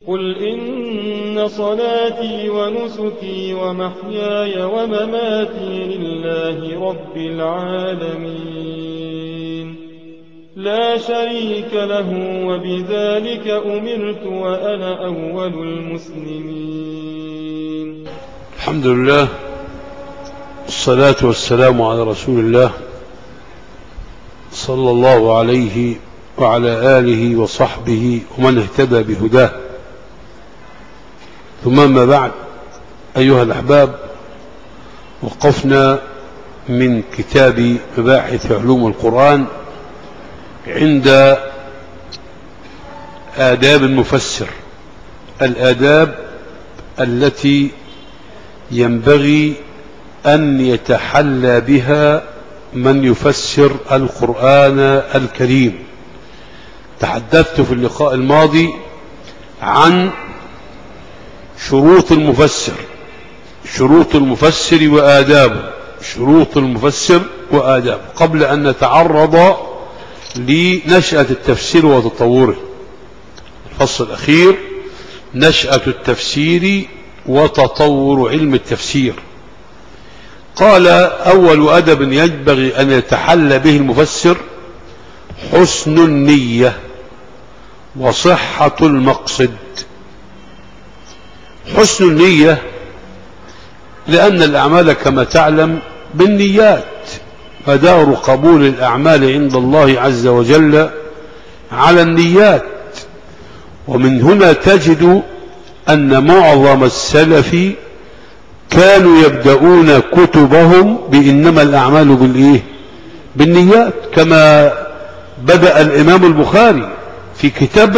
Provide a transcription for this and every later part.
قل إن صلاتي ونسكي ومحياي ومماتي لله رب العالمين لا شريك له وبذلك أمرت وأنا أول المسلمين. الحمد لله والصلاة والسلام على رسول الله صلى الله عليه وعلى آله وصحبه ومن اهتدى بهداه، ثم ما بعد. أيها الأحباب، وقفنا من كتاب مباحث علوم القرآن عند آداب المفسر، الآداب التي ينبغي أن يتحلى بها من يفسر القرآن الكريم. تحدثت في اللقاء الماضي عن شروط المفسر وآدابه، شروط المفسر وآدابه، قبل أن نتعرض لنشأة التفسير وتطوره. الفصل الأخير نشأة التفسير وتطور علم التفسير. قال: أول أدب ينبغي أن يتحلى به المفسر حسن النية وصحة المقصد. حسن النية لأن الأعمال كما تعلم بالنيات، مدار قبول الأعمال عند الله عز وجل على النيات. ومن هنا تجد أن معظم السلف كانوا يبدأون كتبهم بإنما الأعمال بالنيات، كما بدأ الإمام البخاري في كتاب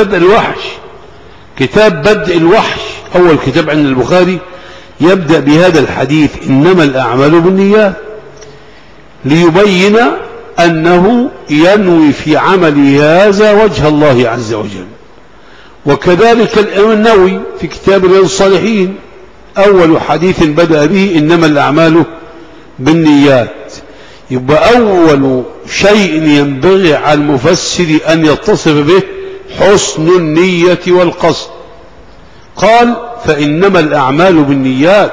بدء الوحش، أول كتاب عند البخاري يبدأ بهذا الحديث: إنما الأعمال بالنيات، ليبين أنه ينوي في عمله هذا وجه الله عز وجل. وكذلك الإمام النووي في كتاب رياض الصالحين أول حديث بدأ به إنما الأعمال بالنيات. يبقى أول شيء ينبغي على المفسر أن يتصف به حسن النية والقصد. قال: فإنما الأعمال بالنيات،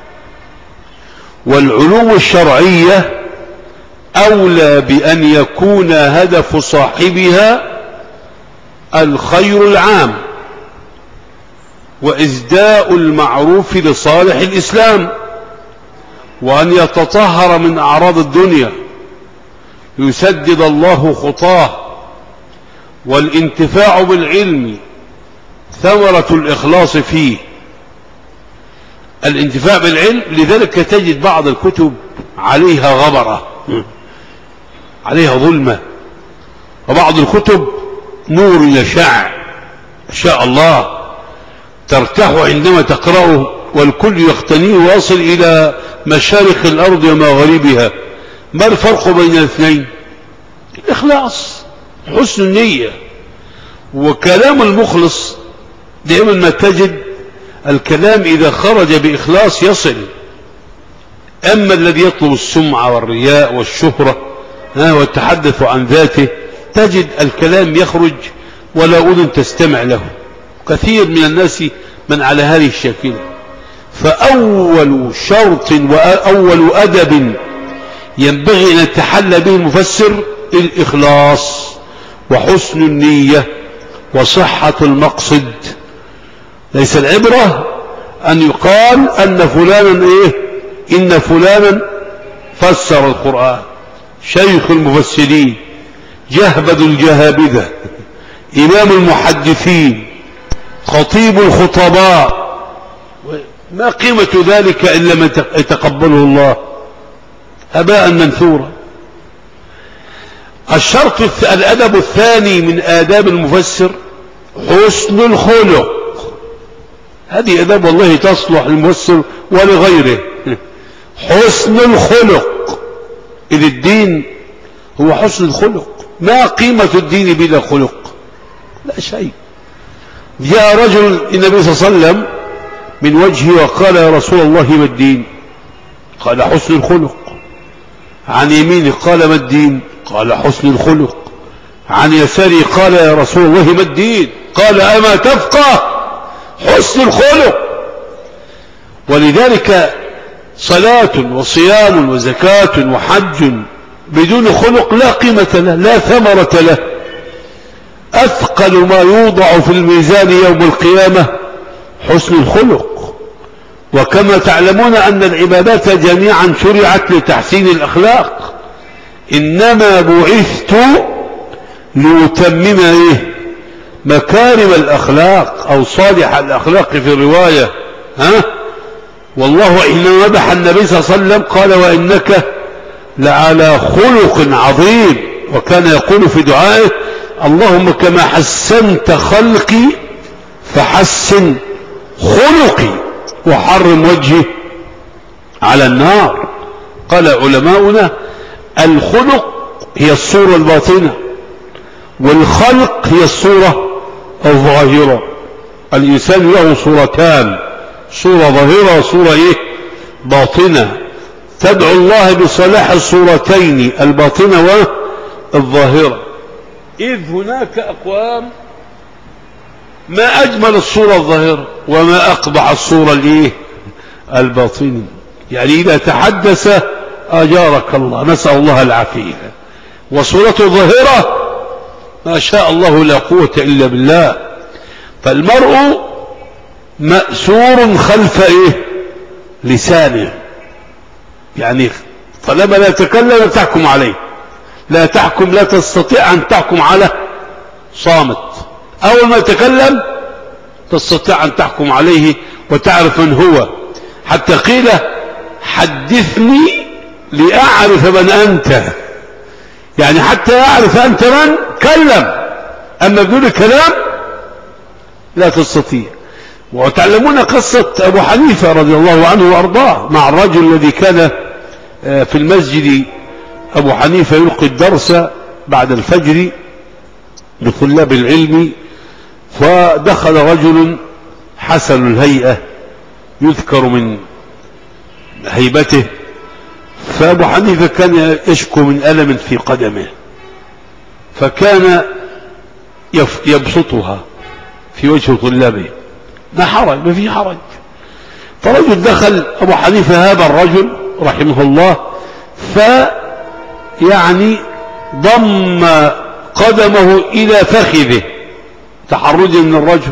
والعلوم الشرعية أولى بأن يكون هدف صاحبها الخير العام وإزداء المعروف لصالح الإسلام، وأن يتطهر من أعراض الدنيا يسدد الله خطاه، والانتفاع بالعلم ثمرة الإخلاص فيه. الانتفاع بالعلم، لذلك تجد بعض الكتب عليها غبرة، عليها ظلمة، وبعض الكتب نور يشع شاء الله، ترتاح عندما تقرأه والكل يقتنيه ويصل إلى مشارق الأرض ومغاربها. ما الفرق بين الاثنين؟ الإخلاص، حسن النية. وكلام المخلص دائما ما تجد الكلام إذا خرج بإخلاص يصل. أما الذي يطلب السمعة والرياء والشهرة والتحدث عن ذاته، تجد الكلام يخرج ولا أذن تستمع له. كثير من الناس من على هذه الشاكلة. فأول شرط وأول أدب ينبغي أن يتحلى به المفسر الإخلاص وحسن النية وصحة المقصد. ليس العبرة أن يقال أن فلانا إن فلانا فسر القرآن، شيخ المفسرين، جهبذ الجهابذة، إمام المحدثين، خطيب الخطباء. ما قيمة ذلك إلا من يتقبله الله؟ هباء منثورا. الأدب الثاني من آداب المفسر حسن الخلق. هذه آداب والله تصلح للمفسر ولغيره. حسن الخلق، إذ الدين هو حسن الخلق. ما قيمة الدين بلا خلق؟ لا شيء. جاء رجل النبي صلى الله عليه وسلم من وجهه وقال: يا رسول الله ما الدين؟ قال: حسن الخلق. عن يمينه قال: ما الدين؟ قال: حسن الخلق. عن يساره قال: يا رسول الله ما الدين؟ قال: أما تفقه؟ حسن الخلق. ولذلك صلاة وصيام وزكاة وحج بدون خلق لا قيمة له، لا ثمرة له. أثقل ما يوضع في الميزان يوم القيامة حسن الخلق. وكما تعلمون أن العبادات جميعا شرعت لتحسين الأخلاق، إنما بعثت لأتمم مكارم الأخلاق أو صالح الأخلاق في الرواية. والله حينما مدح النبي صلى الله عليه وسلم قال وإنك لعلى خلق عظيم، وكان يقول في دعائه اللهم كما حسنت خلقي فحسن خلقي وحرم وجهي على النار. قال علماؤنا الخلق هي الصورة الباطنة، والخلق هي الصورة الظاهرة. الإنسان له صورتان، صورة ظاهرة وصورة باطنة. تدعو الله بصلاح الصورتين الباطنة والظاهرة. إذ هناك أقوام ما أجمل الصورة الظاهرة وما أقبح الصورة الباطنة. يعني إذا تحدث أجارك الله، نسأل الله العافية. وصورته الظاهرة ما شاء الله لا قوة إلا بالله. فالمرء مأسور خلف لسانه، يعني طالما لا يتكلم لا تحكم عليه، لا تستطيع أن تحكم على صامت. أول ما يتكلم تستطيع أن تحكم عليه وتعرف من هو. حتى قيل حدثني لأعرف من أنت، يعني حتى يعرف أنت من كلم، أما بدون كلام لا تستطيع. وتعلمون قصة أبو حنيفة رضي الله عنه وأرضاه مع الرجل الذي كان في المسجد أبو حنيفة يلقي الدرس بعد الفجر لطلاب العلم، فدخل رجل حسن الهيئة يذكر من هيبته، فأبو حنيفة كان يشكو من ألم في قدمه، فكان يبسطها في وجه طلابه. ما حرج، ما في حرج. فرجل دخل أبو حنيفة هذا الرجل رحمه الله، فيعني ضم قدمه إلى فخذه تحرجا من الرجل،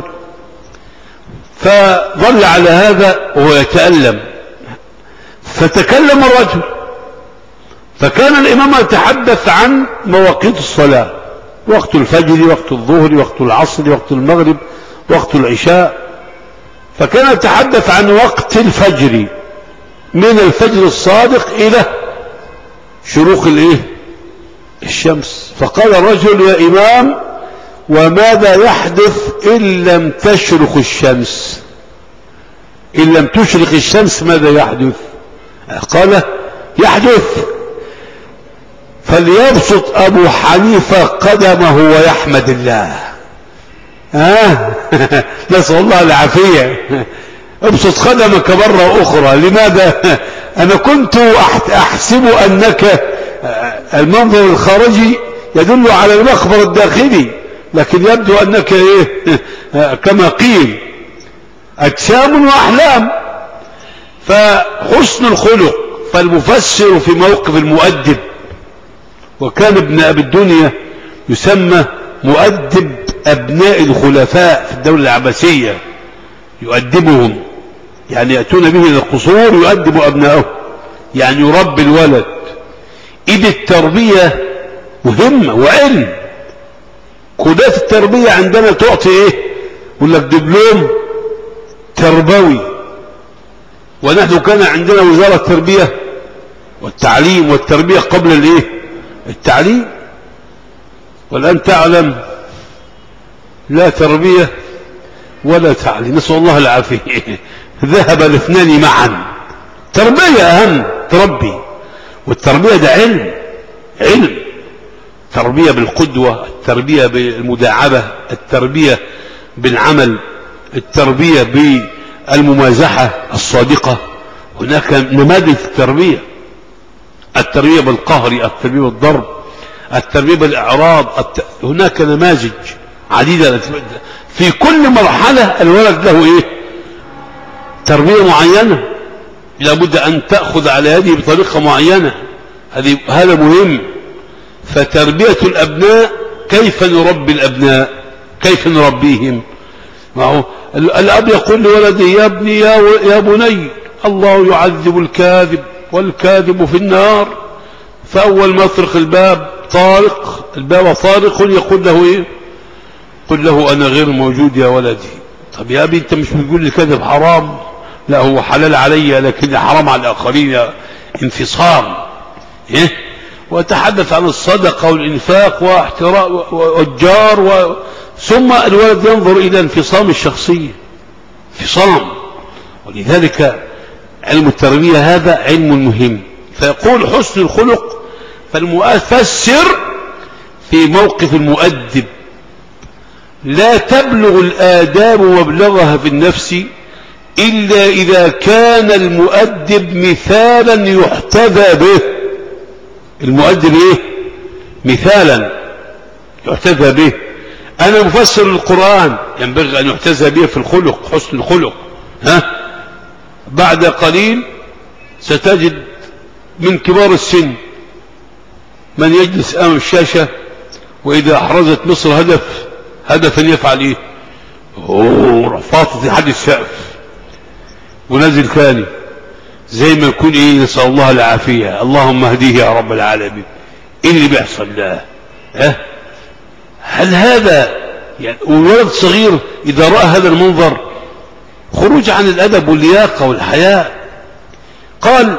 فظل على هذا وهو يتألم. فتكلم الرجل، فكان الإمام يتحدث عن مواقيت الصلاة، وقت الفجر، وقت الظهر، وقت العصر، وقت المغرب، وقت العشاء. فكان يتحدث عن وقت الفجر من الفجر الصادق إلى شروق الشمس. فقال الرجل يا إمام وماذا يحدث إن لم تشرق الشمس؟ إن لم تشرق الشمس ماذا يحدث؟ قال يحدث فليبسط أبو حنيفة قدمه ويحمد الله. نسأل الله العافية. ابسط قدمك مرة أخرى. لماذا؟ أنا كنت أحسب أنك المنظر الخارجي يدل على المخبر الداخلي، لكن يبدو أنك كما قيل أجسام وأحلام. فحسن الخلق، فالمفسر في موقف المؤدب، وكان ابن أبي الدنيا يسمى مؤدب أبناء الخلفاء في الدولة العباسية، يؤدبهم، يعني يأتون به إلى القصور يؤدب أبنائه، يعني يربي الولد. إذ التربية مهمة وعلم. كليات التربية عندنا تعطي يقول لك دبلوم تربوي، ونحن كان عندنا وزارة التربية والتعليم، والتربية قبل التعليم. والآن تعلم لا تربية ولا تعليم، نسأل الله العافية. ذهب الاثنان معا. تربية أهم، تربي، والتربية ده علم. تربية بالقدوة، التربية بالمداعبة، التربية بالعمل، التربية بالممازحة الصادقة. هناك نماذج التربية، التربية بالقهر، التربية بالضرب، التربية بالإعراض، هناك نماذج عديدة. في كل مرحلة الولد له ايه؟ تربية معينة، لابد ان تأخذ على يده بطريقة معينة، هذا مهم. فتربية الابناء، كيف نربي الابناء؟ كيف نربيهم؟ الاب يقول لولده يا ابني يا بني الله يعذب الكاذب والكاذب في النار. فاول ما يطرق الباب طارق يقول له ايه؟ قل له انا غير موجود يا ولدي. طب يا ابي انت مش بتقول لي الكذب حرام؟ لا هو حلال علي لكن حرام على الاخرين. انفصام ايه؟ وتحدث عن الصدقة والإنفاق واحتراء والجار ثم الولد ينظر إلى انفصام الشخصية، انفصام. ولذلك علم التربية هذا علم مهم. فيقول حسن الخلق، فالمفسر في موقف المؤدب لا تبلغ الآداب مبلغها في النفس إلا إذا كان المؤدب مثالا يحتذى به. المؤدب ايه؟ مثالا يحتذى به. انا مفسر القرآن ينبغي ان يحتذى به في الخلق، حسن الخلق. بعد قليل ستجد من كبار السن من يجلس امام الشاشة واذا احرزت مصر هدفا يفعل ايه؟ فاطط لحد السقف ونزل ثاني، زي ما يكون ايه؟ نسأل الله العافية، اللهم اهديه يا رب العالمين. ايه اللي بيحصل ده؟ هل هذا يعني ولد صغير اذا رأى هذا المنظر خروج عن الادب واللياقة والحياء؟ قال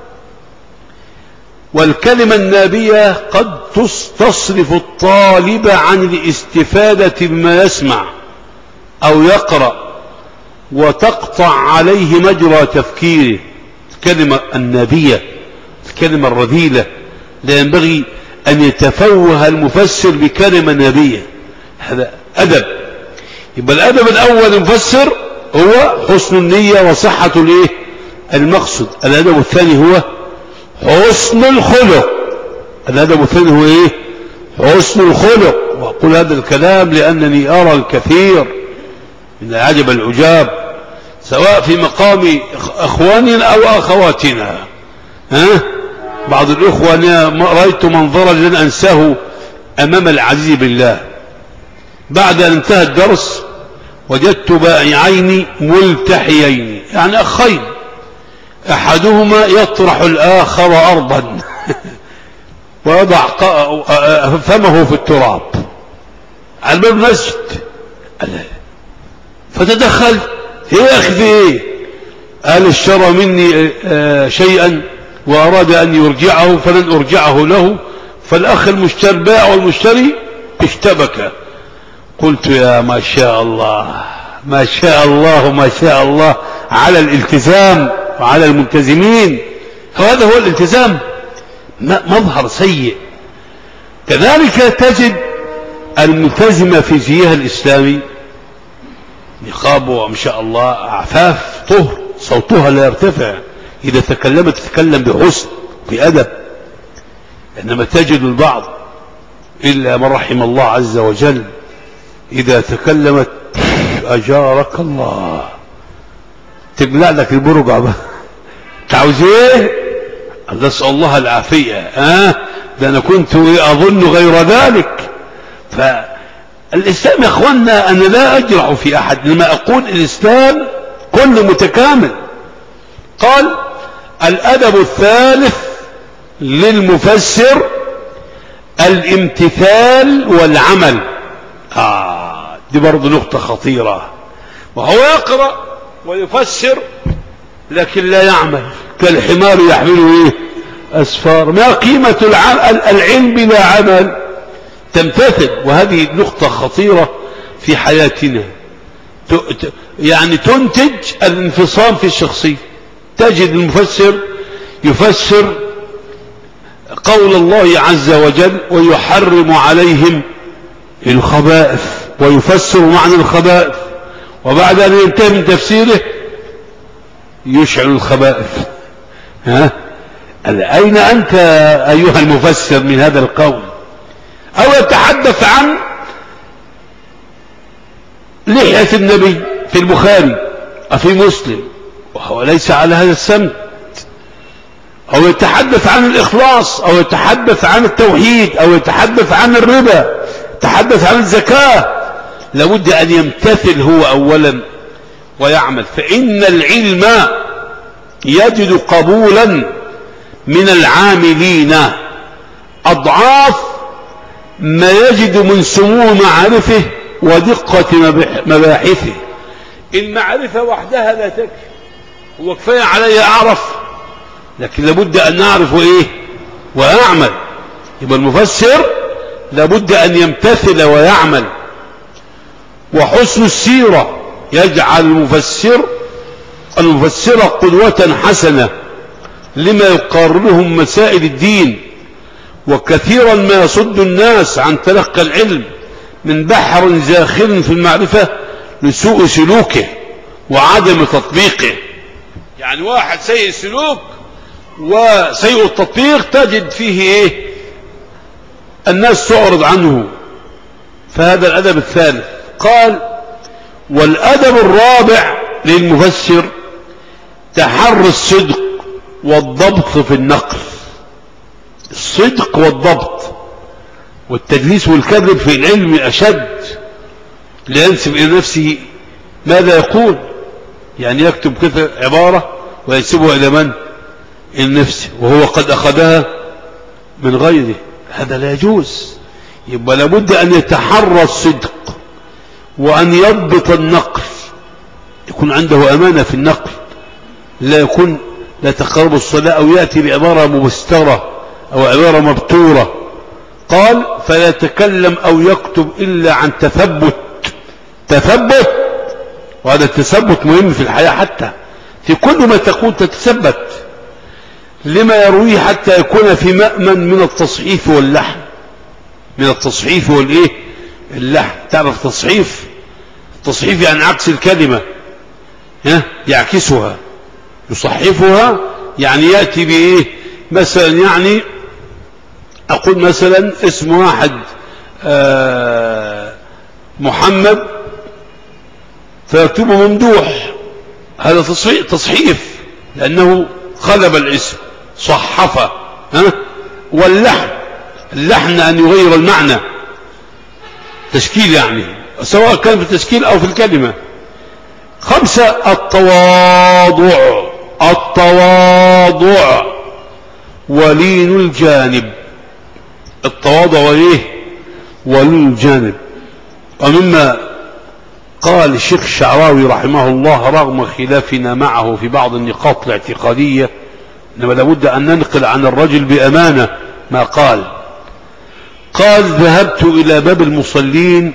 والكلمة النابية قد تصرف الطالب عن الاستفادة بما يسمع او يقرأ وتقطع عليه مجرى تفكيره. الكلمة النابية، الكلمة الرذيلة، لا ينبغي أن يتفوه المفسر بكلمة نابية. هذا أدب. يبقى الأدب الأول المفسر هو حسن النية وصحة الايه؟ المقصد. الأدب الثاني هو حسن الخلق. الأدب الثاني هو ايه؟ حسن الخلق. وأقول هذا الكلام لأنني أرى الكثير من العجب العجاب سواء في مقام اخواننا او اخواتنا. بعض الاخوة انا رأيت منظرا لن انساه امام العزيز بالله. بعد ان انتهى الدرس وجدت بائعين ملتحيين، يعني اخين، احدهما يطرح الاخر ارضا ويضع فمه في التراب على باب المسجد. فتدخلت، يا اخي في ايه؟ قال اشترى مني شيئا واراد ان يرجعه فلن ارجعه له، فالاخ المشتري البائع والمشتري اشتبكا. قلت يا ما شاء الله ما شاء الله ما شاء الله على الالتزام وعلى الملتزمين. هذا هو الالتزام، مظهر سيء. كذلك تجد الملتزمة في زيها الاسلامي نقابه ما شاء الله عفاف طهر، صوتها لا يرتفع، إذا تكلمت تتكلم بحسن بأدب. إنما تجد البعض إلا من رحم الله عز وجل إذا تكلمت أجارك الله تبلع لك البرقع بقى. تعوز ايه؟ نسأل الله العافية. ده أنا كنت أظن غير ذلك. الإسلام يا أخوانا أنا لا أجرع في أحد، لما أقول الإسلام كل متكامل. قال الأدب الثالث للمفسر الامتثال والعمل. دي برضو نقطة خطيرة. وهو يقرأ ويفسر لكن لا يعمل، كالحمار يحمله ايه؟ أسفار. ما قيمة العلم بلا عمل؟ تمتثل. وهذه نقطة خطيرة في حياتنا، يعني تنتج الانفصام في الشخصية. تجد المفسر يفسر قول الله عز وجل ويحرم عليهم الخبائث ويفسر معنى الخبائث، وبعد أن ينتهي من تفسيره يشعل الخبائث. أين أنت أيها المفسر من هذا القول؟ أو يتحدث عن لحية النبي في البخاري وفي مسلم وهو ليس على هذا السمت، أو يتحدث عن الإخلاص، أو يتحدث عن التوحيد، أو يتحدث عن الربا، يتحدث عن الزكاة، لابد أن يمتثل هو أولا ويعمل. فإن العلم يجد قبولا من العاملين أضعاف ما يجد من سمو معارفه ودقة مباحثه. المعرفة وحدها لا تكفي، هو كفاية علي أعرف، لكن لابد أن نعرف إيه وأعمل. يبقى المفسر لابد أن يمتثل ويعمل. وحسن السيرة يجعل المفسر قدوة حسنة لما يقررهم مسائل الدين. وكثيرا ما يصد الناس عن تلقى العلم من بحر زاخر في المعرفة لسوء سلوكه وعدم تطبيقه. يعني واحد سيء السلوك وسيء التطبيق تجد فيه ايه؟ الناس تعرض عنه. فهذا الأدب الثالث. قال: والأدب الرابع للمفسر تحري الصدق والضبط في النقل. الصدق والضبط، والتدليس والكذب في العلم أشد، لينسب إلى نفسه ماذا يقول. يعني يكتب كذا عبارة وينسبها إلى من؟ إلى نفسه، وهو قد أخذها من غيره. هذا لا يجوز. يبقى لابد أن يتحرى الصدق وأن يضبط النقل، يكون عنده أمانة في النقل، لا تقرب الصلاة أو يأتي بعبارة مبسترة أو عبارة مبتورة. قال: فلا يتكلم أو يكتب إلا عن تثبت. وهذا التثبت مهم في الحياة، حتى في كل ما تقول تتثبت لما يرويه، حتى يكون في مأمن من التصحيف واللحن. من التصحيف والإيه؟ اللحن. تعرف التصحيف يعني عكس الكلمة، يعكسها، يصحفها، يعني يأتي بإيه؟ مثلا يعني أقول مثلا اسم واحد محمد فيكتبه ممدوح، هذا تصحيف لأنه خلب الاسم، صحفه. واللحن أن يغير المعنى، تشكيل يعني، سواء كان في التشكيل أو في الكلمة. 5: التواضع ولين الجانب. التواضع وإيه؟ ولين الجانب. ومما قال الشيخ الشعراوي رحمه الله رغم خلافنا معه في بعض النقاط الاعتقادية، إنما لابد أن ننقل عن الرجل بأمانة ما قال. ذهبت إلى باب المصلين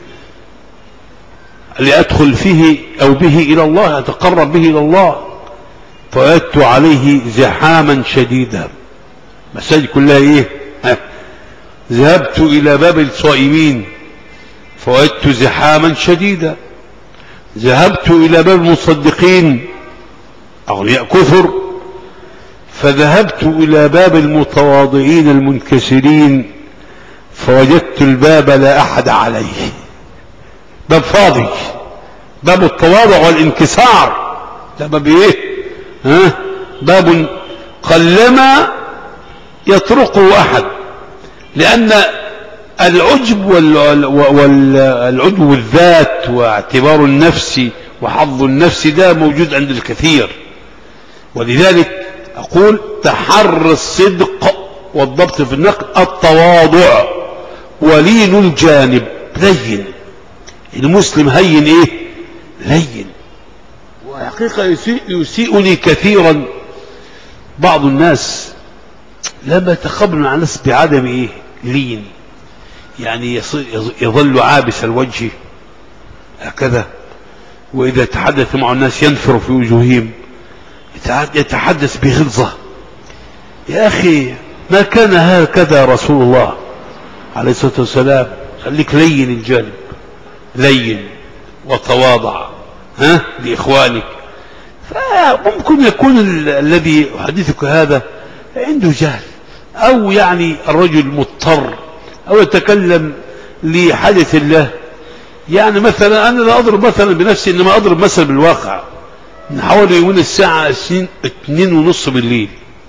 لأدخل فيه أو به إلى الله، أتقرب به إلى الله، فوجدت عليه زحاما شديدا. مساجد كلها إيه؟ ذهبت إلى باب الصائمين فوجدت زحاما شديدا. ذهبت إلى باب المصدقين، أغنياء كثر، فذهبت إلى باب المتواضعين المنكسرين فوجدت الباب لا أحد عليه. باب فاضي، باب التواضع والانكسار. ده باب ايه؟ باب قلما يطرقه أحد، لأن العجب والعجب والذات واعتبار النفس وحظ النفس ده موجود عند الكثير. ولذلك أقول تحري الصدق والضبط في النقل، التواضع ولين الجانب، لين. المسلم هين ايه؟ لين. وحقيقة يسيئني كثيرا بعض الناس لما يتقبل مع الناس بعدم ايه؟ لين. يعني يظل عابس الوجه هكذا، وإذا تحدث مع الناس ينفر في وجوههم، يتحدث بغلظة. يا أخي ما كان هكذا رسول الله عليه الصلاة والسلام. خليك لين الجانب، لين وتواضع لإخوانك. فممكن يكون الذي يحدثك هذا عنده جهل، أو يعني الرجل مضطر، أو يتكلم لحدث الله، يعني مثلا أنا لا أضرب مثلا بنفسي، إنما أضرب مثلا بالواقع. حوالي يومين الساعة 2:30 بالليل،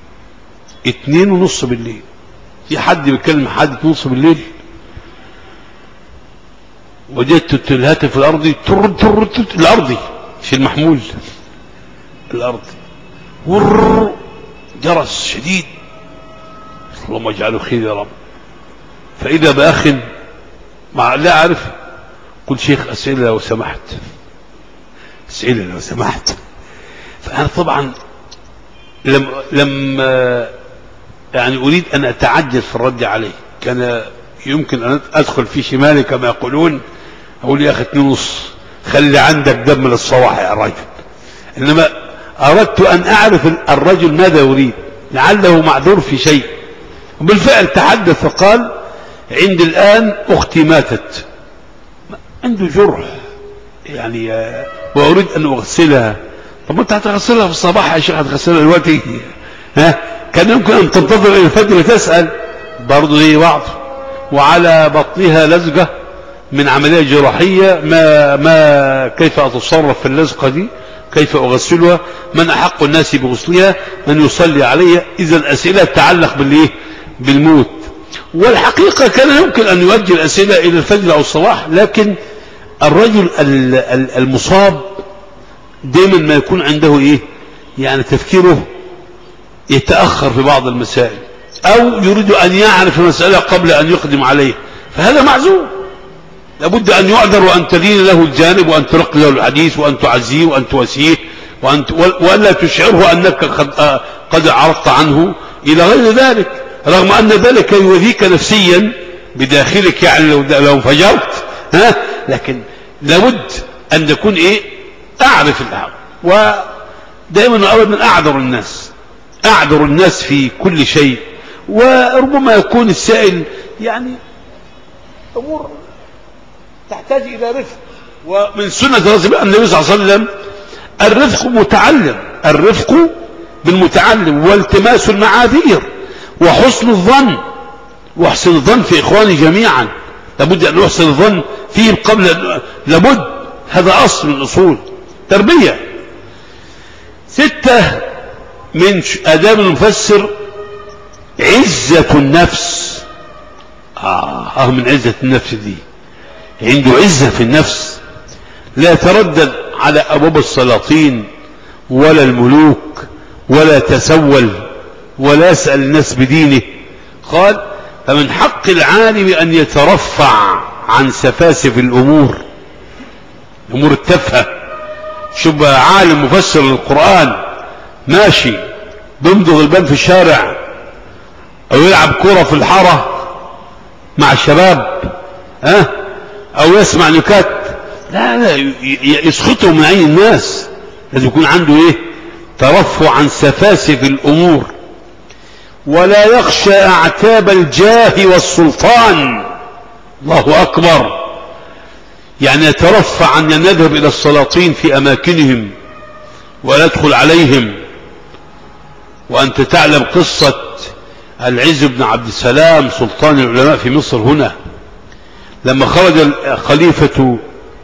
2:30 بالليل، في حد بيتكلم حد 2:30 بالليل، وجدت الهاتف الأرضي الأرضي مش المحمول، الأرضي جرس شديد، اللهم اجعله خير يا رب. فإذا بأخ لا أعرف، قل شيخ أسئلة لو سمحت، أسئلة لو سمحت. فأنا طبعا لما يعني أريد أن أتعجل في الرد عليه، كان يمكن أن أدخل في شمالي كما يقولون، أقول يا أخي 2:30 خلي عندك دم للصواح يا رجل. إنما أردت أن أعرف الرجل ماذا يريد، لعله معذور في شيء. وبالفعل تحدث فقال عند الآن أختي ماتت، عنده جرح يعني، وأريد أن أغسلها. طب أنت هتغسلها في الصباح يا شيخ، هتغسلها دلوقتي؟ كان يمكن أن تنتظر إلى الفجر تسأل، برضه زي بعض. وعلى بطنها لزقة من عملية جراحية، ما كيف أتصرف في اللزقة دي، كيف أغسلها، من أحق الناس بغسلها، من يصلي عليها. إذا أسئلة تتعلق بالموت. والحقيقة كان يمكن أن يؤجل الأسئلة إلى الفجر أو الصباح، لكن الرجل المصاب دائما ما يكون عنده يعني تفكيره يتأخر في بعض المسائل، أو يريد أن يعرف المسألة قبل أن يقدم عليه، فهذا معذور. لابد أن يعذر، وأن تلين له الجانب، وأن ترق له الحديث، وأن تعزيه، وأن تواسيه، وألا تشعره أنك قد عرضت عنه إلى غير ذلك، رغم أن ذلك يؤذيك نفسيا بداخلك، يعني لو انفجرت، لكن لابد أن نكون أعرف الحق. ودائما أولا أعذر الناس في كل شيء. وربما يكون السائل يعني أمور تحتاج إلى رفق، ومن سنة النبي صلى الله عليه وسلم الرفق متعلم، الرفق بالمتعلم، والتماس المعاذير، وحسن الظن، واحسن الظن في إخواني جميعا. لابد أن نحسن الظن فيهم قبل لابد، هذا أصل من أصول تربية. 6 من آداب المفسر عزة النفس. من عزة النفس دي، عنده عزة في النفس، لا يتردد على أبواب السلاطين ولا الملوك، ولا تسول، ولا يسأل الناس بدينه. قال فمن حق العالم أن يترفع عن سفاسف الأمور التافهة. شوف بقى عالم مفسر للقرآن ماشي بيمضغ البان في الشارع، أو يلعب كرة في الحارة مع الشباب، أو يسمع نكات، لا يسخطه من عين الناس. لازم يكون عنده ترفع عن سفاسف الأمور، ولا يخشى أعتاب الجاه والسلطان. الله أكبر. يعني يترفع عن أن يذهب إلى السلاطين في أماكنهم ولا يدخل عليهم. وأنت تعلم قصة العز بن عبد السلام سلطان العلماء في مصر هنا، لما خرج الخليفة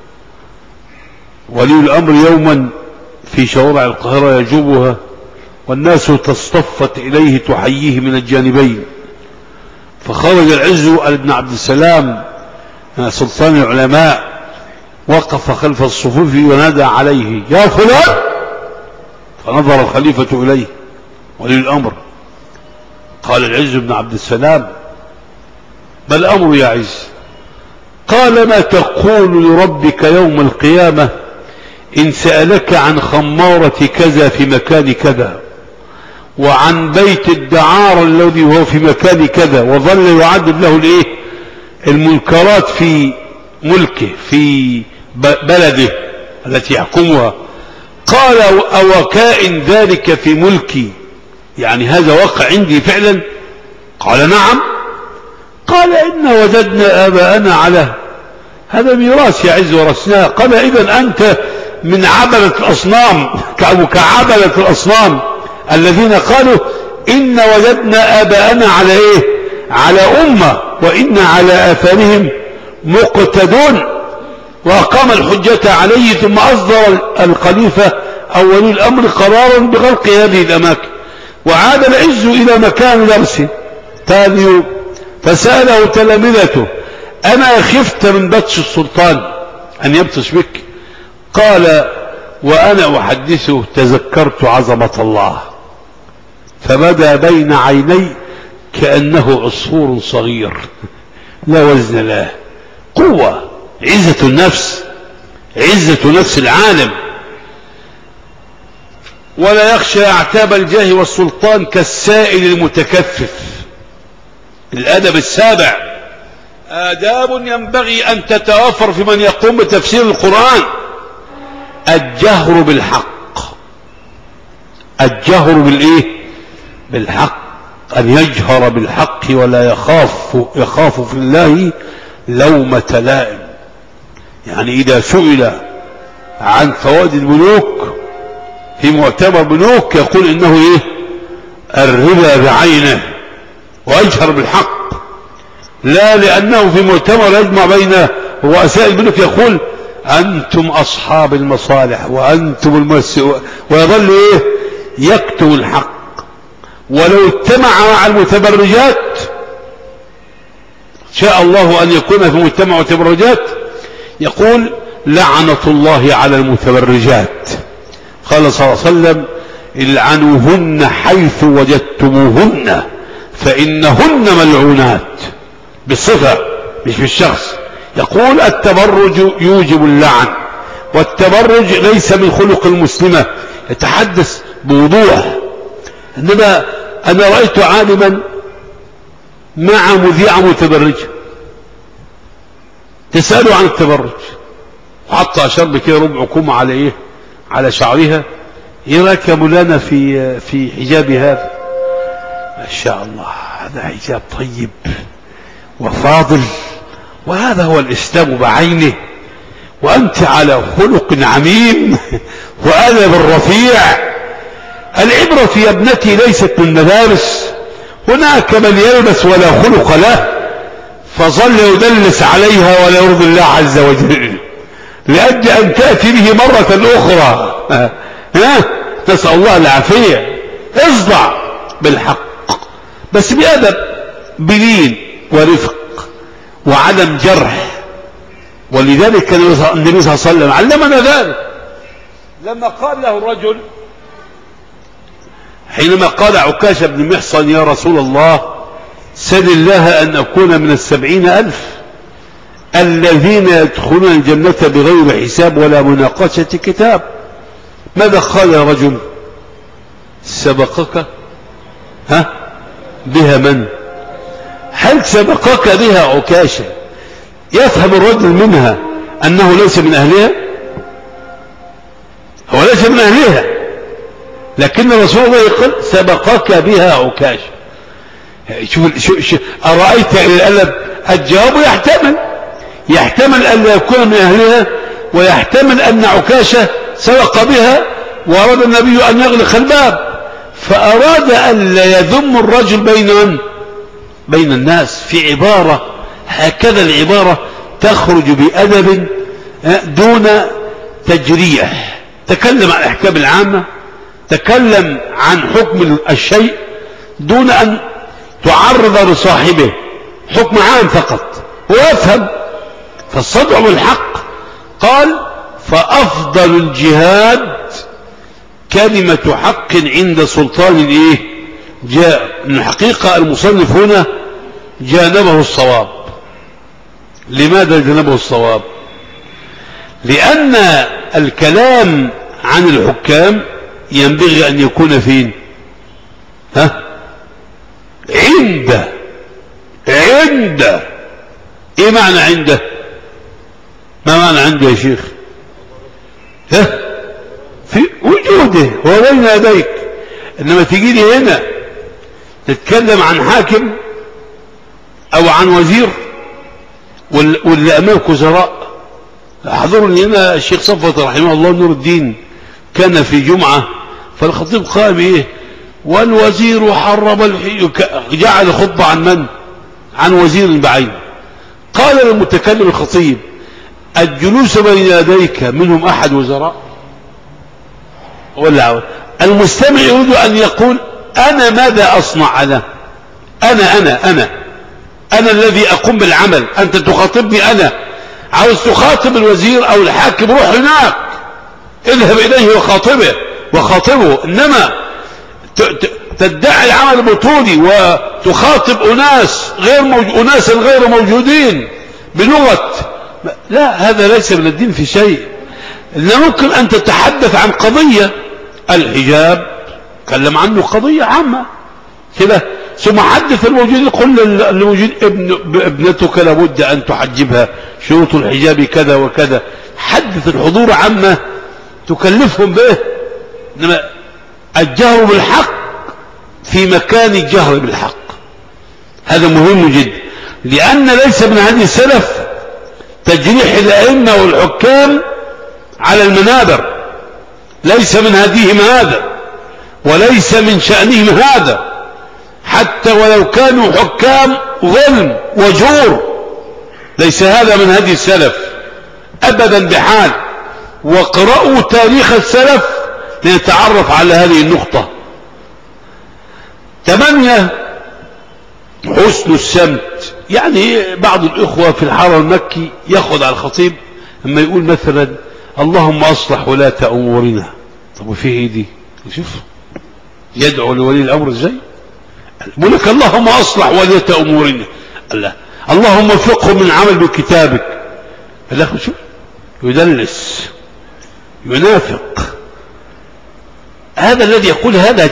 ولي الأمر يوما في شوارع القاهرة يجوبها، والناس تصطفت إليه تحييه من الجانبين، فخرج العز بن عبد السلام سلطان العلماء، وقف خلف الصفوف ونادى عليه يا فلان، فنظر الخليفة إليه ولي الأمر، قال العز بن عبد السلام ما الأمر يا عز؟ قال ما تقول لربك يوم القيامة إن سألك عن خمارة كذا في مكان كذا، وعن بيت الدعارة الذي هو في مكان كذا، وظل يعدد له المنكرات في ملكه في بلده التي يحكمها. قال أو كائن ذلك في ملكي، يعني هذا واقع عندي فعلا؟ قال نعم. قال إن وجدنا آباءنا على هذا ميراث يا عز ورثناه. قال إذن أنت من عبدة الأصنام كعبدة الأصنام الذين قالوا إن وجدنا آباءنا على على أمة وإن على آثارهم مقتدون. وأقام الحجة عليه، ثم أصدر الخليفة أو ولي الأمر قرارا بغلق هذه الأماكن، وعاد العز إلى مكان درسه. ثاني يوم فسأله تلامذته: أنا خفت من بطش السلطان أن يبطش بك؟ قال: وأنا أحدثه تذكرت عظمة الله، فبدا بين عيني كأنه عصفور صغير لا وزن له. قوة، عزة النفس، عزة نفس العالم. ولا يخشى أعتاب الجاه والسلطان كالسائل المتكفف. الأدب السابع: آداب ينبغي أن تتوفر في من يقوم بتفسير القرآن. الجهر بالحق، الجهر بالإيه؟ بالحق، أن يجهر بالحق ولا يخاف في الله لومة لائم. يعني إذا سئل عن فوائد البنوك في مؤتمر بنوك يقول إنه إيه؟ الربا بعينه، ويجهر بالحق، لا لأنه في مؤتمر يجمع بين رؤساء البنوك يقول أنتم أصحاب المصالح وأنتم المسؤولون، ويظل إيه؟ يكتم الحق. ولو اجتمع مع المتبرجات، شاء الله أن يكون في مجتمع متبرجات، يقول لعنة الله على المتبرجات. قال صلى الله عليه وسلم: العنوهن حيث وجدتموهن فإنهن ملعونات، بالصفة مش بالشخص. يقول التبرج يوجب اللعن، والتبرج ليس من خلق المسلمة. يتحدث بوضوح. إنما أنا رأيت عالما مع مذيعة متبرجة تسأله عن التبرج، وحط أشرب كده ربع كوم على إيه؟ على شعرها. إيه رأيك يا مولانا في حجاب هذا؟ ما شاء الله، هذا حجاب طيب وفاضل، وهذا هو الإسلام بعينه، وأنت على خلق عميم وأدب رفيع. العبرة يا ابنتي ليست من مدارس، هناك من يلبس ولا خلق له فظل يدلس عليها ولا يرضي الله عز وجل لأجل أن تأتي به مرة أخرى. نسأل الله العافية. اصدع بالحق بس بأدب، بلين ورفق وعدم جرح. ولذلك النبي صلى الله عليه وسلم علمنا ذلك لما قال له الرجل حينما قال عكاشة بن محصن: يا رسول الله، سل الله أن أكون من 70,000 الذين يدخلون الجنة بغير حساب ولا مناقشة كتاب. ماذا قال يا رجل؟ سبقك بها من؟ هل سبقك بها عكاشة؟ يفهم الرجل منها أنه ليس من أهلها، هو ليس من أهلها، لكن رسول الله يقول سبقك بها عكاشة. شوف أرأيت الألب؟ الجواب يحتمل أن لا يكون من أهلها، ويحتمل أن عكاشة سبق بها وأراد النبي أن يغلق الباب، فأراد أن لا يذم الرجل بين الناس في عبارة. هكذا العبارة تخرج بأدب دون تجريح. تكلم عن الأحكام العامة، تكلم عن حكم الشيء دون أن تعرض لصاحبه حكم عام فقط، ويفهم. فالصدع بالحق. قال: فأفضل الجهاد كلمة حق عند سلطان إيه؟ جاء. من الحقيقة المصنف هنا جانبه الصواب. لماذا جانبه الصواب؟ لأن الكلام عن الحكام ينبغي أن يكون فين؟ عنده. ايه معنى عنده؟ ما معنى عنده يا شيخ؟ في وجوده وبين يديك. انما تيجي لي هنا تتكلم عن حاكم او عن وزير واللي امامك وزراء. احضرني هنا الشيخ صفوت رحمه الله نور الدين، كان في جمعة فالخطيب قام ايه؟ والوزير حرم جعل خطبة عن من؟ عن وزير بعينه. قال للمتكلم الخطيب: الجلوس بين يديك منهم أحد وزراء ولا المستمع يريد أن يقول أنا ماذا أصنع أنا الذي أقوم بالعمل، أنت تخاطبني أنا. عاوز تخاطب الوزير أو الحاكم روح هناك، اذهب إليه وخاطبه. إنما تدعي العمل البطولي وتخاطب أناسا غير موجودين بلغة، لا، هذا ليس من الدين في شيء. إنما ممكن أن تتحدث عن قضية الحجاب، تكلم عنه قضية عامة كده، ثم حدث الموجود، قل للموجود ابنتك لابد أن تحجبها، شروط الحجاب كذا وكذا، حدث الحضور عامة تكلفهم به. إنما الجهر بالحق في مكان الجهر بالحق هذا مهم جدا، لأن ليس من هدي السلف تجريح الأئمة والحكام على المنابر، ليس من هديهم هذا، وليس من شأنهم هذا، حتى ولو كانوا حكام ظلم وجور، ليس هذا من هدي السلف أبدا بحال. وقرأوا تاريخ السلف لنتعرف على هذه النقطة. 8 حسن السمت. يعني بعض الإخوة في الحرم المكي يأخذ على الخطيب لما يقول مثلا اللهم أصلح ولاة أمورنا، طب وفيه ايه دي؟ شوف يدعو لولي الأمر ازاي؟ يقول لك اللهم أصلح ولاة أمورنا، الله اللهم وفقه من عمل بكتابك. الله شوف يدلس ينافق. هذا الذي يقول هذا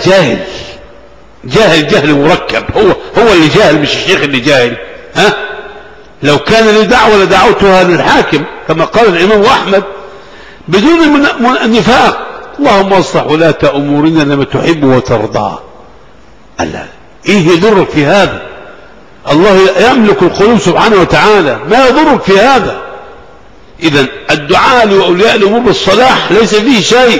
جاهل مركب، هو اللي جاهل مش الشيخ اللي جاهل. لو كان لي دعوة لدعوتها للحاكم كما قال الإمام أحمد بدون النفاق، اللهم اصلح ولاة أمورنا لما تحب وترضى. الله ايه يضرك في هذا؟ الله يملك القلوب سبحانه وتعالى، ما يضرك في هذا؟ إذن الدعاء لأولياء الأمور بالصلاح ليس فيه شيء.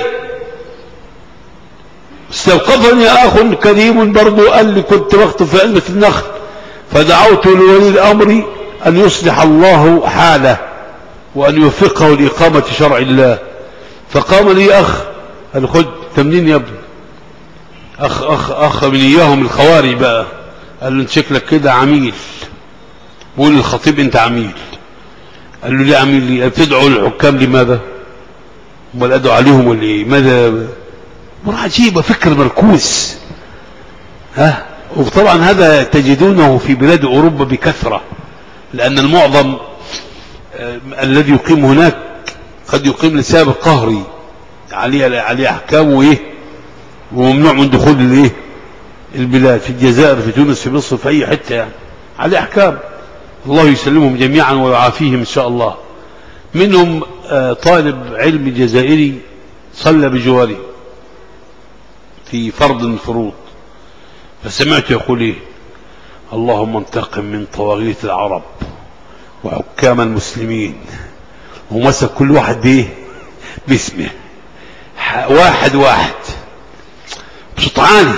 استوقفني أخ كريم برضو قال لي كنت بخطب في علمة النخل فدعوت لولي الأمر أن يصلح الله حاله وأن يوفقه لإقامة شرع الله. فقام لي أخ قال خد تمنين يا ابني، أخ من إياهم الخوارج بقى، قال له انت شكلك كده عميل، بقول للخطيب انت عميل. قال له ليه عميل؟ ليه تدعو للحكام؟ لماذا؟ امال ادعو عليهم ولا ايه؟ ماذا؟ مرة عجيبة، فكر مركوز. وطبعا هذا تجدونه في بلاد اوروبا بكثرة، لان المعظم الذي يقيم هناك قد يقيم لسبب قهري عليه احكام وايه، وممنوع من دخول البلاد، في الجزائر في تونس في مصر في اي حته يعني عليه احكام. الله يسلمهم جميعا ويعافيهم ان شاء الله. منهم طالب علم جزائري صلى بجواري في فرض من الفروض، فسمعت يقول ايه اللهم انتقم من طواغيت العرب وحكام المسلمين، ومسك كل واحد ايه باسمه، واحد بصوت عالي.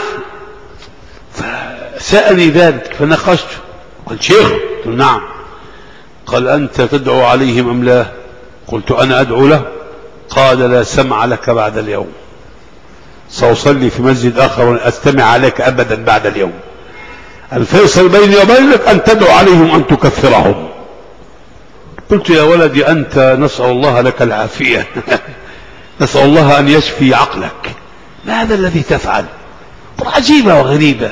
فسألني ذلك فناقشته، قال شيخ؟ قلت له نعم. قال أنت تدعو عليهم أم لا؟ قلت أنا أدعو له. قال لا سمع لك بعد اليوم، سأصلي في مسجد آخر ولا أستمع عليك أبدا بعد اليوم. الفيصل بيني وبينك أن تدعو عليهم أن تكفرهم. قلت يا ولدي أنت نسأل الله لك العافية نسأل الله أن يشفي عقلك، ما هذا الذي تفعل؟ عجيبة وغريبة.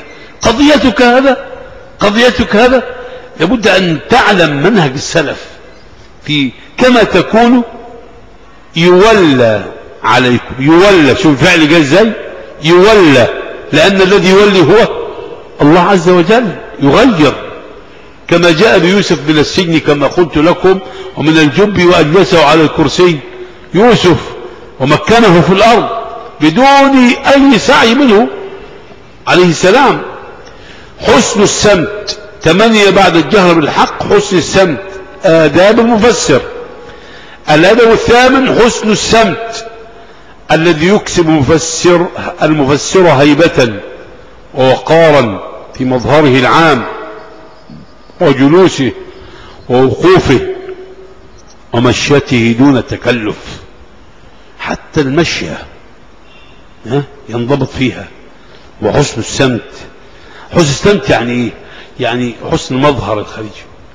قضيتك هذا لابد أن تعلم منهج السلف في كما تكون يولى عليكم. يولى، شوف الفعل جاء ازاي؟ يولى، لأن الذي يولي هو الله عز وجل. يغير كما جاء بيوسف من السجن كما قلت لكم، ومن الجب وأجلسه على الكرسي يوسف ومكنه في الأرض بدون أي سعي منه عليه السلام. حسن السمت. 8 بعد الجهر بالحق حسن السمت، آداب المفسر. الأدب الثامن حسن السمت الذي يكسب المفسر هيبة ووقارا في مظهره العام وجلوسه ووقوفه ومشيته دون تكلف. حتى المشية ينضبط فيها. وحسن السمت. حسن السمت يعني ايه؟ يعني حسن المظهر الخارجي.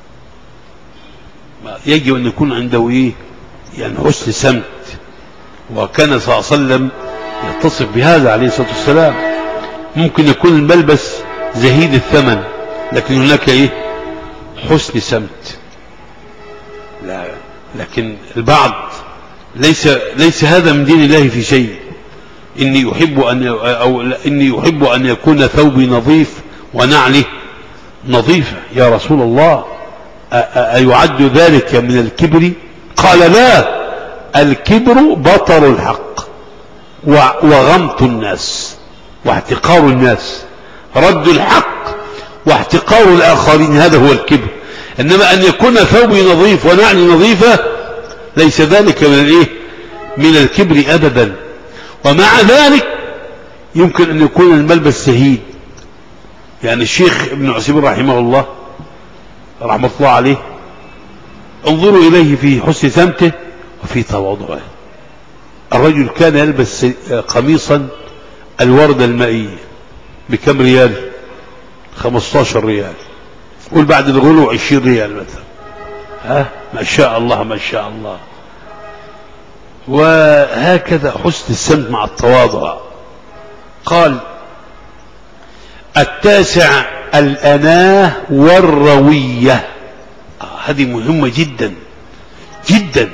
يجب ان يكون عنده ايه؟ يعني حسن سمت. وكان صلى الله عليه وسلم يتصف بهذا عليه الصلاة والسلام. ممكن يكون الملبس زهيد الثمن، لكن هناك ايه؟ حسن سمت. لا، لكن البعض ليس هذا من دين الله في شيء. إني يحب أن يكون ثوبي نظيف ونعلي نظيفة. يا رسول الله، أيعد ذلك من الكبر؟ قال لا، الكبر بطر الحق وغمط الناس واحتقار الناس، رد الحق واحتقار الآخرين، هذا هو الكبر. إنما أن يكون ثوبي نظيف ونعلي نظيفة ليس ذلك من الايه؟ من الكبر أبدا. ومع ذلك يمكن أن يكون الملبس سهيد. يعني الشيخ ابن عثيمين رحمه الله رحمة الله عليه، انظروا إليه في حسن سمته وفي تواضعه. الرجل كان يلبس قميصا الوردة المائية بكم ريال؟ 15 ريال. قول بعد الغلو 20 ريال مثلا. ما شاء الله ما شاء الله. وهكذا حسن السمت مع التواضع. قال: التاسع الأناة والروية. هذه مهمة جدا جدا.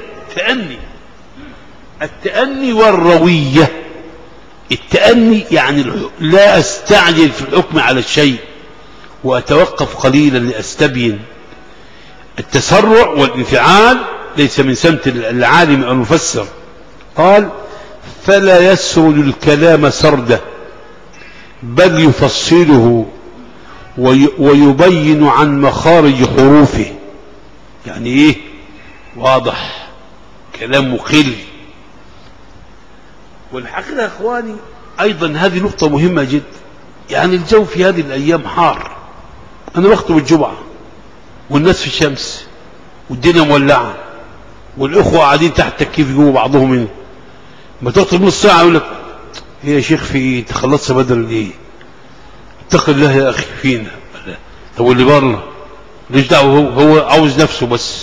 التأني والروية. التأني يعني لا أستعجل في الحكم على الشيء وأتوقف قليلا لأستبين. التسرع والانفعال ليس من سمت العالم أو المفسر. قال: فلا يسرد الكلام سرده بل يفصله ويبين عن مخارج حروفه. يعني ايه؟ واضح، كلام مقل. والحقيقة يا اخواني ايضا هذه نقطة مهمة جدا. يعني الجو في هذه الايام حار. انا بخطب الجمعة والناس في الشمس والدنيا مولعة والاخوة قاعدين تحت التكييف جوه بعضهم منه. ما تخطب نص ساعة يقول لك: ايه يا شيخ في ايه؟ انت خلصت بدل ايه؟ اتق الله يا اخي فينا. هو اللي بره ليش دعوه، هو عاوز نفسه بس.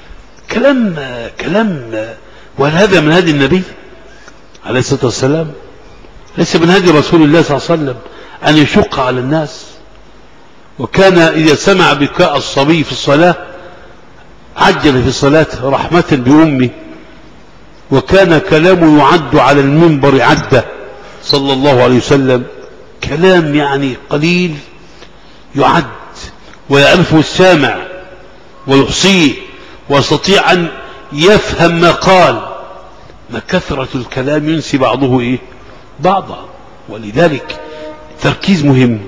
كلام. وهل هذا من هدي النبي عليه الصلاة والسلام؟ ليس من هدي رسول الله صلى الله عليه وسلم أن يشق على الناس. وكان إذا سمع بكاء الصبي في الصلاة عجل في الصلاة رحمة بأمه. وكان كلامه يعد على المنبر عدة صلى الله عليه وسلم. كلام يعني قليل يعد ويعرفه السامع ويحصيه ويستطيع أن يفهم ما قال. ما كثرة الكلام ينسي بعضه إيه؟ بعضا. ولذلك تركيز مهم.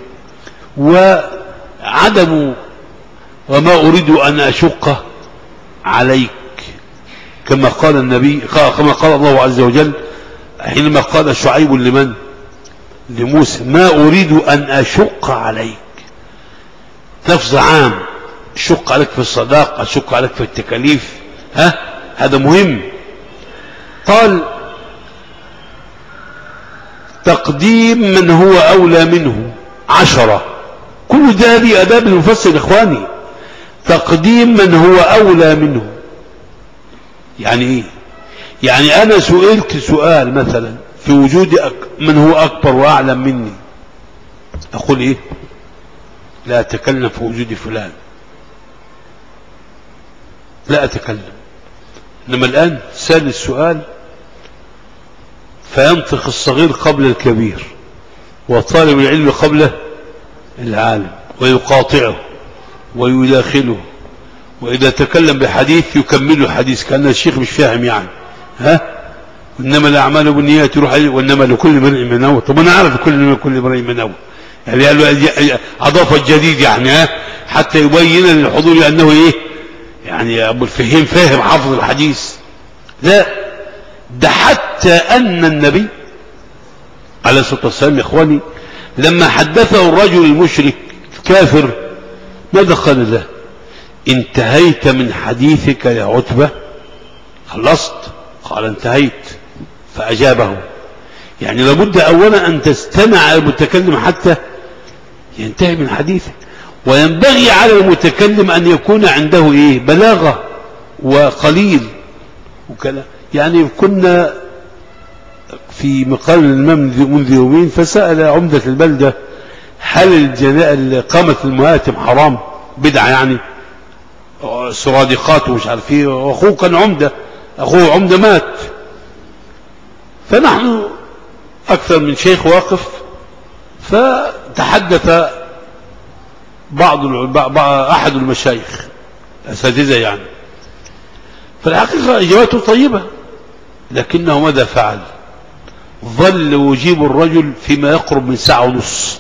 وعدم وما أريد أن أشق عليك، كما قال النبي، كما قال الله عز وجل حينما قال شعيب لمن؟ لموسى: ما أريد أن أشق عليك. لفظ عام. أشق عليك في الصداقة، أشق عليك في التكاليف. هذا مهم. قال: تقديم من هو أولى منه 10. كل ده هذه آداب المفسر إخواني. تقديم من هو أولى منه يعني إيه؟ يعني أنا سئلت سؤال مثلا في وجود من هو أكبر وأعلم مني، أقول إيه؟ لا أتكلم في وجود فلان، لا أتكلم. إنما الآن سأل السؤال فينطق الصغير قبل الكبير وطالب العلم قبل العالم، ويقاطعه ويداخله، وإذا تكلم بحديث يكمله الحديث كأن الشيخ مش فاهم يعني. إنما الأعمال بالنيات يروح وإنما لكل امرئ ما نوى. طب أنا عارف كل امرئ ما نوى، يعني قال له أضاف الجديد يعني حتى يبين للحضور أنه إيه يعني أبو الفهيم فاهم حافظ الحديث. لا، ده حتى أن النبي عليه الصلاة والسلام يا إخواني لما حدثه الرجل المشرك الكافر ماذا قال له؟ انتهيت من حديثك يا عتبة؟ خلصت؟ قال انتهيت. فأجابه. يعني لابد أولا أن تستمع المتكلم حتى ينتهي من حديثه، وينبغي على المتكلم أن يكون عنده إيه؟ بلاغة وقليل وكلام. يعني كنا في مقال الإمام منذ يومين فسأل عمدة البلدة هل إقامة المآتم حرام بدعة؟ يعني سرادقات ومش عارف ايه، واخوه كان عمدة، اخوه عمدة مات، فنحن اكثر من شيخ واقف، فتحدث احد المشايخ الاساتذه يعني، فالحقيقة اجابته طيبة، لكنه ماذا فعل؟ ظل يجيب الرجل فيما يقرب من ساعة ونص،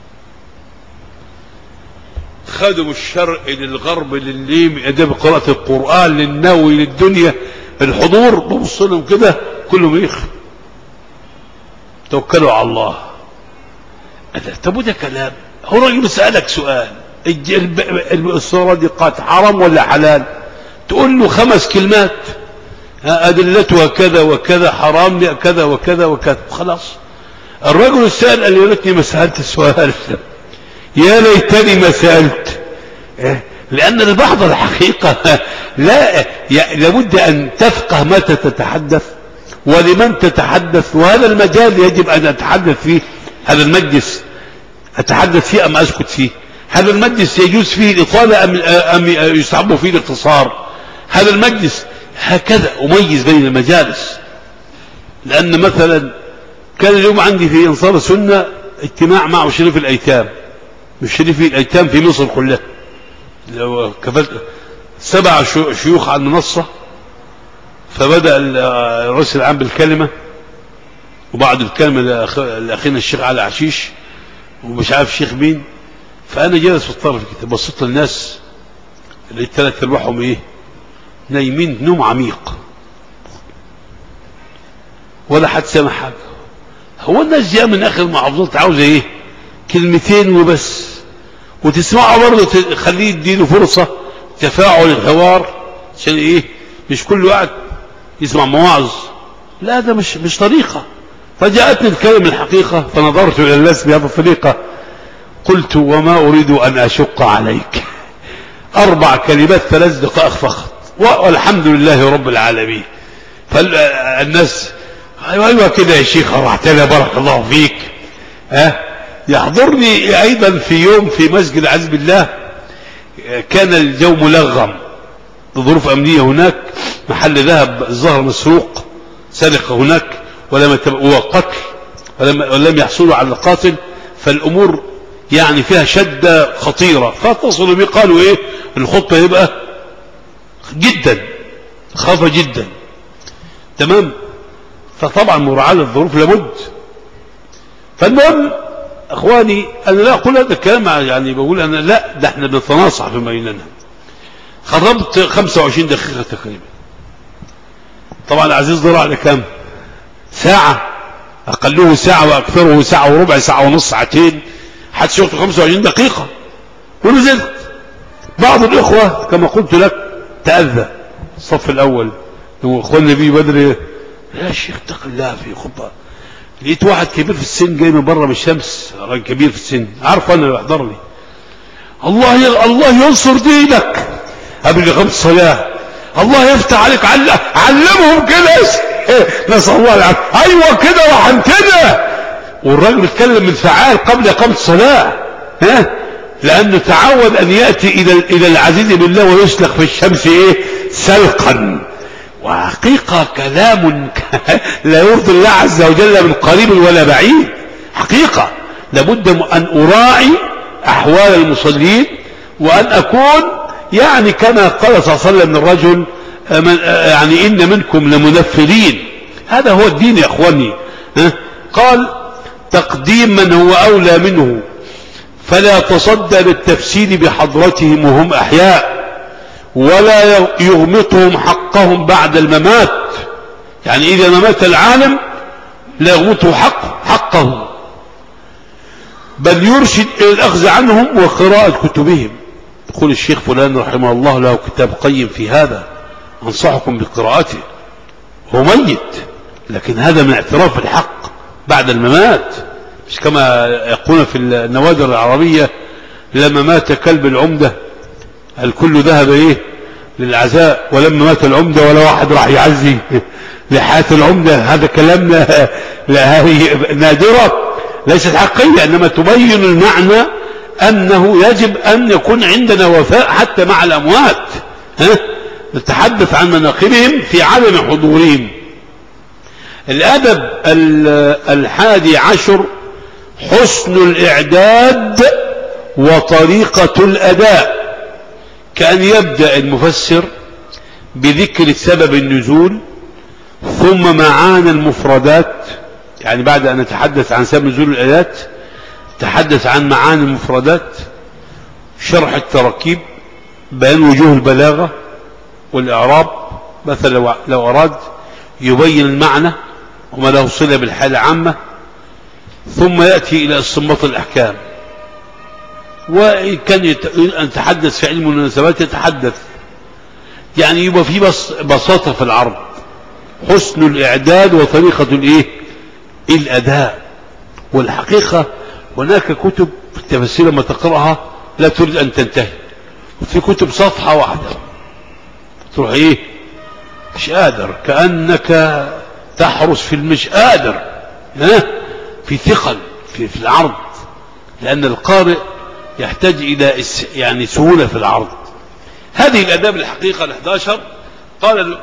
خدم الشرق للغرب للليم، اداب قراءة القرآن للنووي للدنيا، الحضور ببص لهم كده كلهم يخ توكلوا على الله. طب وده كلام؟ هو الراجل سألك سؤال، الصرادقات حرام ولا حلال؟ تقول له 5 كلمات أدلتها كذا وكذا، حرام كذا وكذا وكذا، خلاص. الرجل السائل قال لي: يا ليتني ما سألت السؤال، يا ليتني ما سألت. لأن البعض الحقيقة لابد أن تفقه متى تتحدث ولمن تتحدث، وهذا المجال يجب أن أتحدث فيه. هذا المجلس أتحدث فيه أم أسكت فيه؟ هذا المجلس يجوز فيه الإطالة أم يستحب فيه الاختصار؟ هذا المجلس هكذا أميز بين المجالس. لأن مثلا كان اليوم عندي في أنصار السنة اجتماع مع شريف الأيتام، مش شريف الأيتام في مصر كلها، لو كفلت 7 شيوخ على المنصة، فبدأ الرئيس العام بالكلمة، وبعد الكلمة لأخينا الشيخ علي عشيش ومش عارف الشيخ مين. فأنا جالس في الطرف كده بصيت للناس، لقيت 3/4 إيه؟ نايمين نوم عميق، ولا حد سامع حاجة. هو الناس جاء من آخر المحافظات عاوزة إيه؟ كلمتين وبس، وتسمعوا برضه خليه يديله فرصة تفاعل الحوار، عشان إيه؟ مش كل وقت يسمع مواعظ، لا ده مش طريقة. فجاءتني الكلمة الحقيقة، فنظرت إلى الناس بهذه الطريقة، قلت: وما أريد أن أشق عليك، 4 كلمات 3 دقائق فقط، والحمد لله رب العالمين. فالناس: أيوة كده يا شيخ، رحتنا بارك الله فيك. يحضرني أيضا في يوم في مسجد عز بالله، كان الجو ملغم بظروف أمنية هناك، محل ذهب الظهر مسروق، سرقة هناك، وقتل، ولم يحصلوا على القاتل، فالأمور يعني فيها شدة خطيرة. فاتصلوا بي قالوا: إيه الخطة؟ يبقى جدا خافة جدا، تمام. فطبعا مراعاة الظروف لابد. فالمهم اخواني، انا لا اقول هذا الكلام يعني بقول انا لا، ده احنا بنتناصح فيما بيننا. خربت 25 دقيقة تقريبا. طبعا العزيز ضرع على كام؟ ساعة، اقله ساعة واكثره ساعة وربع، ساعة ونص، ساعتين، حتى شفت 25 دقيقة ونزلت. بعض الاخوة كما قلت لك تأذى، الصف الاول اخواننا بيه بدري: يا شيخ اتق الله في خطبة. لقيت واحد كبير في السن جاي من بره من الشمس، راجل كبير في السن، عارف انا اللي يحضر لي: الله ينصر دينك قبل إقامة الصلاة، الله يفتح عليك، علمهم كده. نسأل الله العافية. ايوه كده وحنتنا. والراجل اتكلم من فعال قبل إقامة الصلاة، لأنه تعود أن يأتي إلى العزيز بالله ويسلخ في الشمس إيه؟ سلقا. وحقيقة كلام لا يرضي الله عز وجل من قريب ولا بعيد. حقيقة لابد أن أراعي أحوال المصلين، وأن أكون يعني كما قال صلى الله عليه وسلم الرجل: يعني إن منكم لمنفرين. هذا هو الدين يا أخواني. قال: تقديم من هو أولى منه، فلا تصدى بالتفسير بحضرتهم وهم أحياء، ولا يغمطهم حقهم بعد الممات. يعني إذا مات العالم لا يغمطه حقه، بل يرشد إلى الأخذ عنهم وقراءة كتبهم. يقول الشيخ فلان رحمه الله له كتاب قيم في هذا، أنصحكم بقراءته، هو ميت، لكن هذا من اعتراف الحق بعد الممات، مش كما يقولون في النوادر العربية لما مات كلب العمدة الكل ذهب ايه للعزاء، ولما مات العمدة ولا واحد راح يعزي لحياة العمدة. هذا كلام نادرة ليست حقيقية، انما تبين المعنى انه يجب ان يكون عندنا وفاء حتى مع الاموات، نتحدث عن مناقبهم في عدم حضورهم. الادب 11 حسن الاعداد وطريقة الاداء، كأن يبدأ المفسر بذكر سبب النزول ثم معاني المفردات، يعني بعد أن نتحدث عن سبب نزول الآيات تحدث عن معاني المفردات، شرح التراكيب، بيان وجوه البلاغة والإعراب، مثلا لو أراد يبين المعنى وما له صلة بالحالة عامة، ثم يأتي إلى استنباط الأحكام. وإن كان يتحدث في علم المناسبات يتحدث، يعني يبقى في بساطة في العرض، حسن الإعداد وطريقة الأداء. والحقيقة هناك كتب في التفسير لما تقرأها لا تريد أن تنتهي، وفي كتب صفحة واحدة تروح مش قادر، كأنك تحرس في المش قادر، في ثقل في العرض، لأن القارئ يحتاج إلى يعني سهولة في العرض. هذه الآداب الحقيقة 11 قال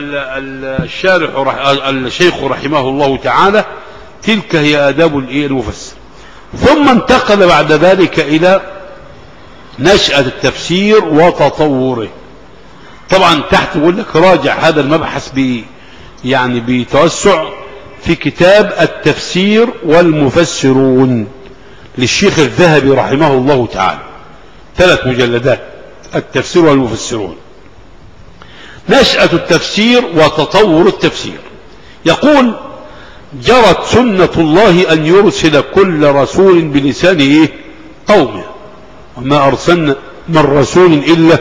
الشيخ رحمه الله تعالى تلك هي آداب المفسر. ثم انتقل بعد ذلك إلى نشأة التفسير وتطوره. طبعا تحت بقول لك راجع هذا المبحث يعني بتوسع في كتاب التفسير والمفسرون للشيخ الذهبي رحمه الله تعالى، 3 مجلدات، التفسير والمفسرون. نشأة التفسير وتطور التفسير. يقول جرت سنة الله أن يرسل كل رسول بلسان قومه، وما أرسلنا من رسول إلا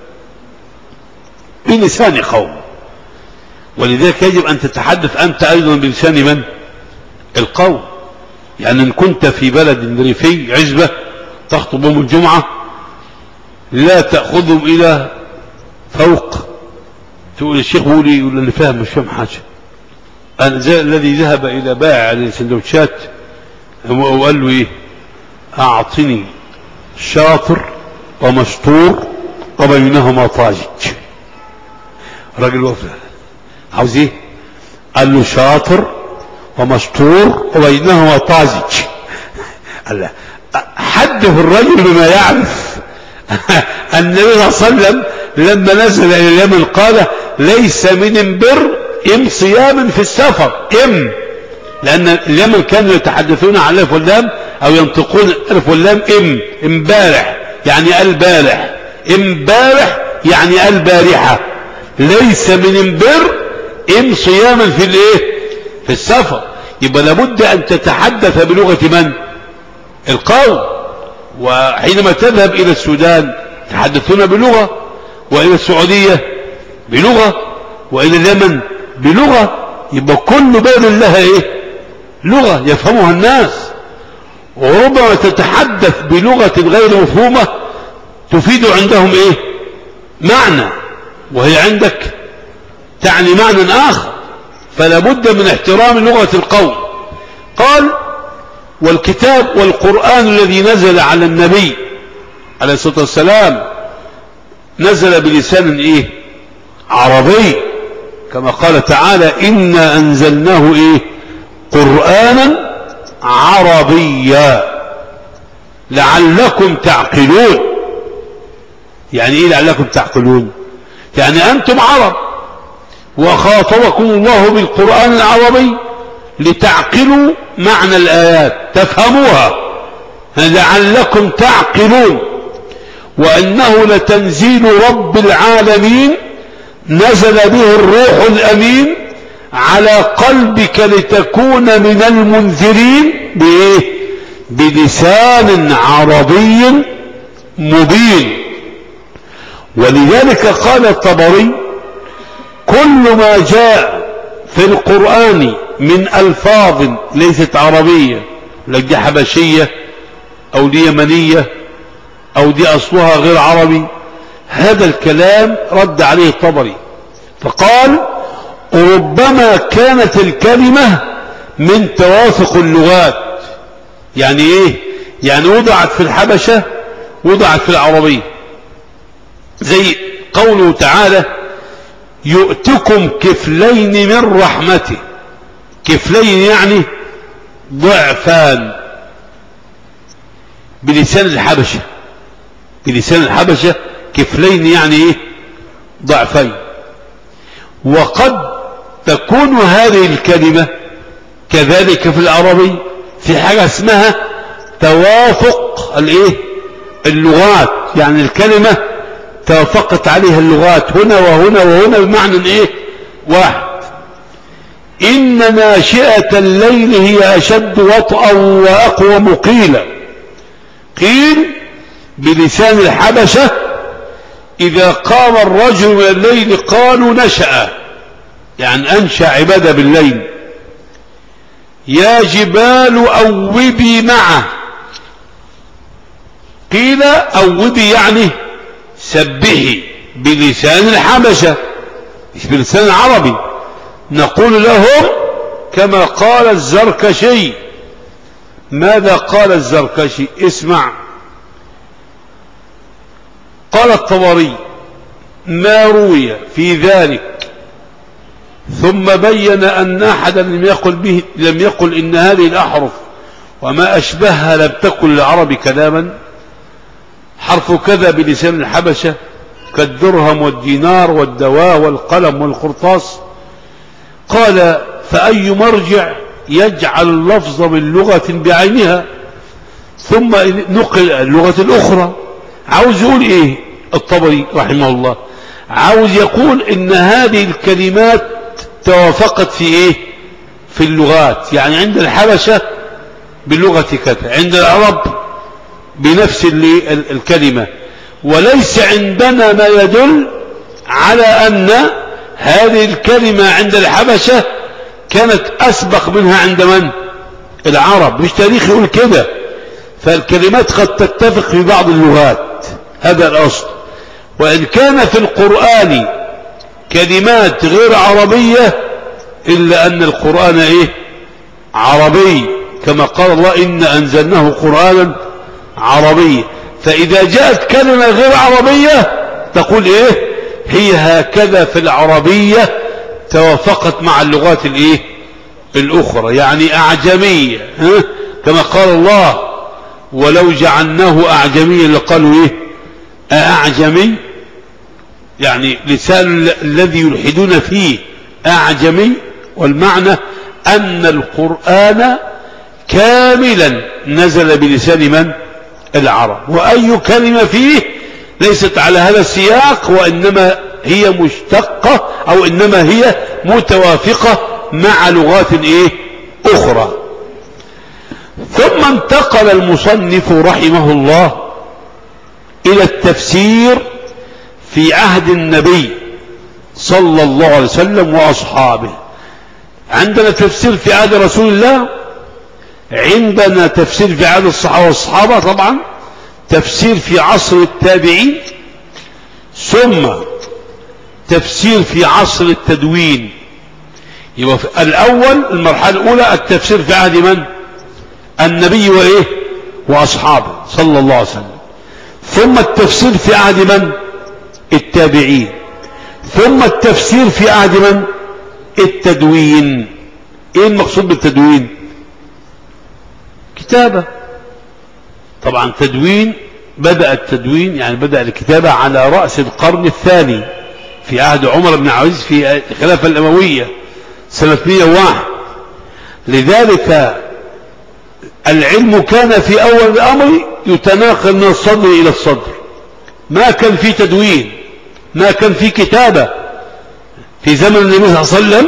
بلسان قومه، ولذلك يجب أن تتحدث أنت أيضا بلسان من؟ القوم. يعني إن كنت في بلد ريفي عزبة تخطبهم الجمعة لا تأخذهم إلى فوق، تقول الشيخ بولي يقول اللي فاهم مش فاهم حاجة. أنا زي الذي ذهب إلى بائع السندوتشات وقال له أعطني شاطر ومشطور وبينهما طاجج. راجل وفى عاوز قال له شاطر ومشطور وبينهما طاجج. قال له حدث الرجل بما يعرف. النبي صلى الله عليه وسلم لما نزل إلى اليمن قال ليس من بر صيام في السفر، لأن اليمن كانوا يتحدثون عن الألف واللام أو ينطقون الألف واللام امبارح يعني البارح، امبارح يعني البارحة. ليس من بر صياما في السفر. يبقى لابد أن تتحدث بلغة من؟ القوم. وحينما تذهب إلى السودان تحدثون بلغة، وإلى السعودية بلغة، وإلى اليمن بلغة. يبقى كل بلد لها لغة يفهمها الناس. وربما تتحدث بلغة غير مفهومة تفيد عندهم معنى، وهي عندك تعني معنى آخر. فلا بد من احترام لغة القوم. قال والكتاب والقرآن الذي نزل على النبي عليه الصلاة والسلام نزل بلسان عربي، كما قال تعالى إنا أنزلناه قرآنا عربيا لعلكم تعقلون. يعني لعلكم تعقلون؟ يعني أنتم عرب وخاطبكم الله بالقرآن العربي لتعقلوا معنى الآيات تفهموها، لعلكم تعقلون. وأنه لتنزيل رب العالمين نزل به الروح الأمين على قلبك لتكون من المنذرين بلسان عربي مبين. ولذلك قال الطبري كل ما جاء في القرآن من ألفاظ ليست عربية، لك دي حبشية أو دي يمنية أو دي أصلها غير عربي، هذا الكلام رد عليه الطبري فقال ربما كانت الكلمة من توافق اللغات. يعني ايه؟ يعني وضعت في الحبشة وضعت في العربية، زي قوله تعالى يؤتكم كفلين من رحمته. كفلين يعني ضعفان بلسان الحبشة، بلسان الحبشة كفلين يعني ايه؟ ضعفين. وقد تكون هذه الكلمة كذلك في العربي في حاجة اسمها توافق الايه؟ اللغات، يعني الكلمة توافقت عليها اللغات هنا وهنا وهنا بمعنى ايه؟ واحد. إن ناشئة الليل هي أشد وطئا وأقوم قيلا. قيل بلسان الحبشة إذا قام الرجل من الليل قالوا نشأ، يعني أنشأ عبادة بالليل. يا جبال أوبي معه. قيل أوبي يعني سبحي بلسان الحبشة مش بلسان العربي. نقول لهم كما قال الزركشي. ماذا قال الزركشي؟ اسمع. قال الطبري ما روي في ذلك ثم بين أن أحدا لم يقل إن هذه الأحرف وما أشبهها لم تكن للعرب كلاما. حرف كذا بلسان الحبشة كالدرهم والدينار والدواء والقلم والقرطاس. قال فأي مرجع يجعل اللفظ من لغة بعينها ثم نقل اللغة الأخرى. عاوز يقول إيه الطبري رحمه الله؟ عاوز يقول إن هذه الكلمات توافقت في إيه؟ في اللغات. يعني عند الحبشة باللغة كذا، عند العرب بنفس الكلمة، وليس عندنا ما يدل على أن هذه الكلمة عند الحبشة كانت أسبق منها عند من؟ العرب. مش تاريخ يقول كده. فالكلمات قد تتفق في بعض اللغات، هذا الأصل. وإن كان في القرآن كلمات غير عربية إلا أن القرآن إيه؟ عربي، كما قال الله إن أنزلناه قرآنا عربيا. فإذا جاءت كلمة غير عربية تقول إيه؟ هي هكذا في العربية توافقت مع اللغات الإيه؟ الأخرى، يعني أعجمية. كما قال الله ولو جعلناه أعجميا لقالوا إيه؟ أعجمي، يعني لسان الذي يلحدون فيه أعجمي. والمعنى أن القرآن كاملا نزل بلسان من؟ العرب. وأي كلمة فيه ليست على هذا السياق، وإنما هي مشتقة أو إنما هي متوافقة مع لغات إيه؟ أخرى. ثم انتقل المصنف رحمه الله إلى التفسير في عهد النبي صلى الله عليه وسلم وأصحابه. عندنا تفسير في عهد رسول الله، عندنا تفسير في عهد الصحابة والصحابة طبعا، تفسير في عصر التابعين، ثم تفسير في عصر التدوين. يبقى الأول المرحلة الأولى التفسير في عهد من؟ النبي وإيه؟ وأصحابه صلى الله عليه وسلم. ثم التفسير في عهد من؟ التابعين. ثم التفسير في عهد من؟ التدوين. ايه المقصود بالتدوين؟ كتابة. طبعا تدوين، بدأ التدوين يعني بدأ الكتابة على رأس القرن الثاني في عهد عمر بن عبد العزيز في الخلافة الأموية سنة 101. لذلك العلم كان في أول الأمر يتناقل من الصدر إلى الصدر، ما كان في تدوين، ما كان في كتابة. في زمن النبي صلى الله عليه وسلم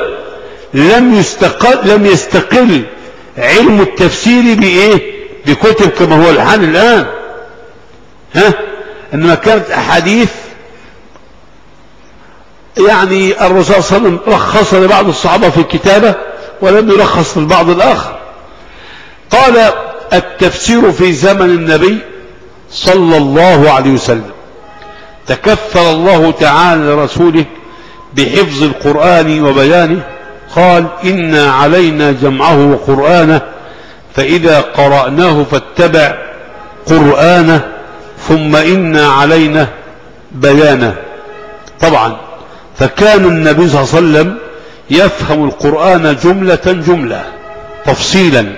لم يستقل علم التفسير بإيه؟ بكتب كما هو الحال الآن. إنما كانت أحاديث يعني الرسول صلى الله عليه وسلم رخص لبعض الصحابة في الكتابة ولم يرخص للبعض الآخر. قال التفسير في زمن النبي صلى الله عليه وسلم تكفل الله تعالى لرسوله بحفظ القرآن وبيانه. قال إنا علينا جمعه وقرآنه فإذا قرأناه فاتبع قرآنه ثم إنا علينا بيانه. طبعا فكان النبي صلى الله عليه وسلم يفهم القرآن جملة جملة تفصيلا،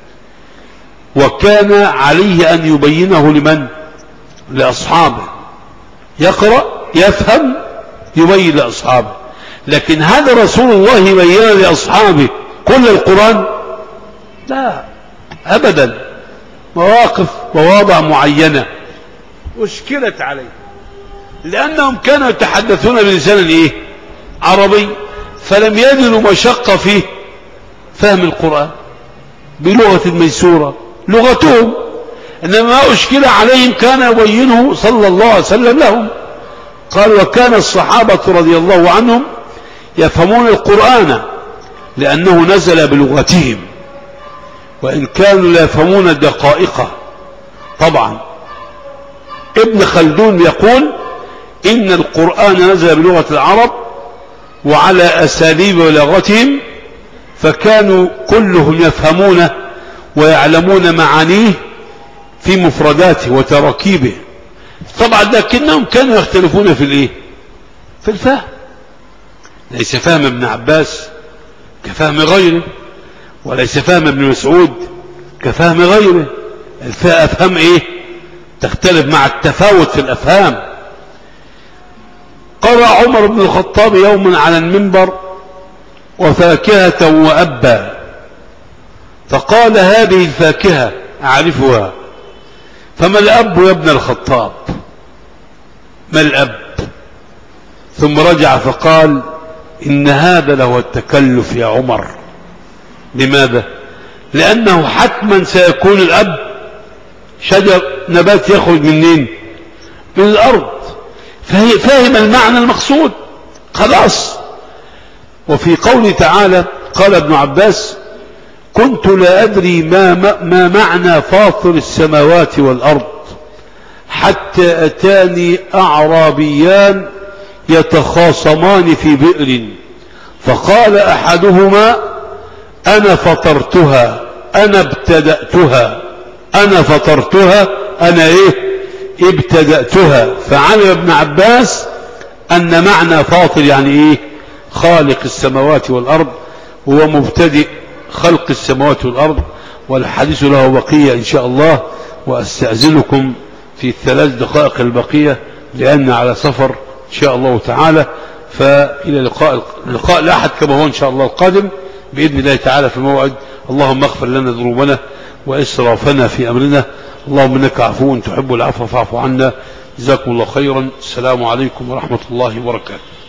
وكان عليه أن يبينه لمن؟ لأصحابه. يقرأ يفهم يبين لأصحابه. لكن هذا رسول الله يبين لأصحابه كل القرآن؟ لا أبدا، مواقف وواضع معينة أشكلت عليه، لأنهم كانوا يتحدثون بلسان إيه؟ عربي، فلم يجدوا مشقة في فهم القرآن بلغة ميسورة لغتهم، إنما ما أشكل عليهم كان يبينه صلى الله عليه وسلم لهم. قال وكان الصحابة رضي الله عنهم يفهمون القرآن لأنه نزل بلغتهم، وإن كانوا لا يفهمون دقائقه. طبعا ابن خلدون يقول إن القرآن نزل بلغة العرب وعلى أساليب لغتهم، فكانوا كلهم يفهمون ويعلمون معانيه في مفرداته وتراكيبه. طبعا لكنهم كانوا يختلفون في الايه؟ في الفهم. ليس فهم ابن عباس كفهم غيره، وليس فهم ابن مسعود كفهم غيره. الافهام ايه؟ تختلف مع التفاوت في الافهام. قرأ عمر بن الخطاب يوما على المنبر وفاكهة وأبا، فقال هذه الفاكهة أعرفها، فما الأب يا ابن الخطاب؟ ما الأب؟ ثم رجع فقال إن هذا له التكلف يا عمر. لماذا؟ لأنه حتما سيكون الأب شجر نبات يخرج منين؟ من الأرض، فاهم المعنى المقصود خلاص. وفي قوله تعالى قال ابن عباس كنت لا أدري ما معنى فاطر السماوات والأرض حتى أتاني أعرابيان يتخاصمان في بئر، فقال أحدهما أنا فطرتها أنا ابتدأتها أنا فطرتها أنا إيه ابتدأتها. فعلم ابن عباس أن معنى فاطر يعني إيه؟ خالق السماوات والأرض، هو مبتدئ خلق السماوات والأرض. والحديث له بقية إن شاء الله، وأستأذنكم في 3 دقائق البقية لأن على سفر إن شاء الله تعالى. فإلى لقاء الأحد كما هو إن شاء الله القادم بإذن الله تعالى في موعد. اللهم اغفر لنا ذنوبنا وإسرافنا في أمرنا، اللهم إنك عفو تحب العفو فاعف عنا. جزاكم الله خيرا. السلام عليكم ورحمة الله وبركاته.